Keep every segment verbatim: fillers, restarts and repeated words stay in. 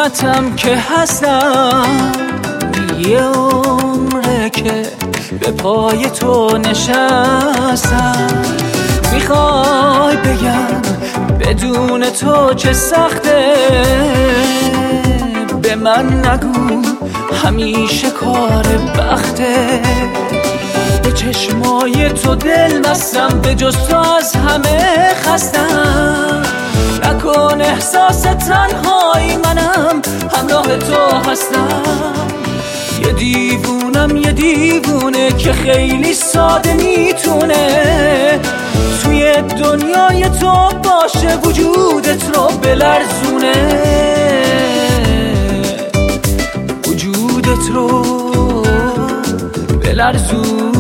خدمتم که هستم، یه عمره که به پای تو نشستم. میخوای بگم بدون تو چه سخته، به من نگو همیشه کار بخته. به چشمای تو دل بستم، به جز تو از همه خستم. نکن احساس تنهایی، منم همراه تو هستم. یه دیوونم یه دیوونه که خیلی ساده میتونه توی دنیای تو باشه، وجودت رو بلرزونه، وجودت رو بلرزونه.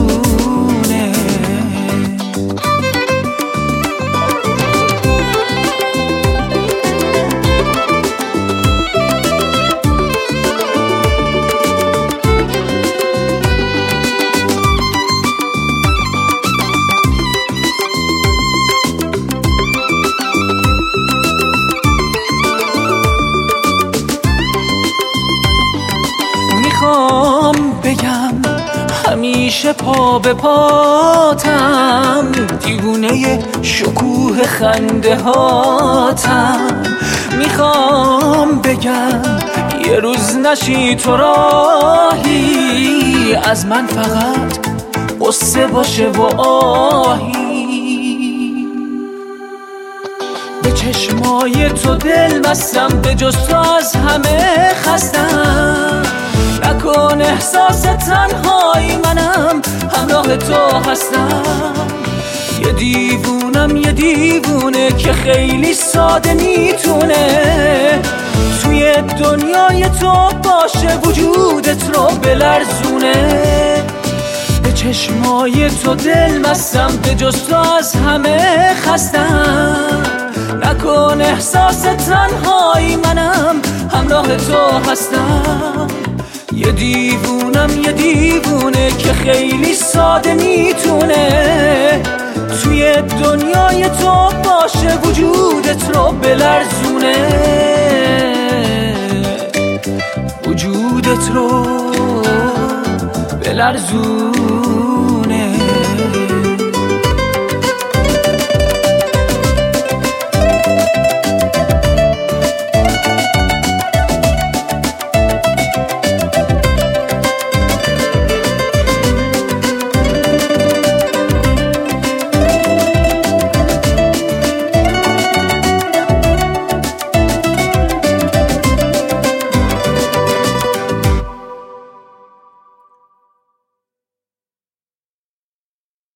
میخوام بگم همیشه پا به پاتم، دیوونه شکوه خنده هاتم. میخوام بگم یه روز نشی تو راهی، از من فقط قصه باشه و آهی. به چشمای تو دل بستم، به جز تو از همه خستم. نکن احساس تنهایی، منم همراه تو هستم. یه دیوونم یه دیوونه که خیلی ساده میتونه توی دنیای تو باشه، وجودت رو بلرزونه. به چشمای تو دل بستم، به جز تو از همه خستم. نکن احساس تنهایی، منم همراه تو هستم. یه دیوونم یه دیوونه که خیلی ساده میتونه توی دنیای تو باشه، وجودت رو بلرزونه، وجودت رو بلرزونه.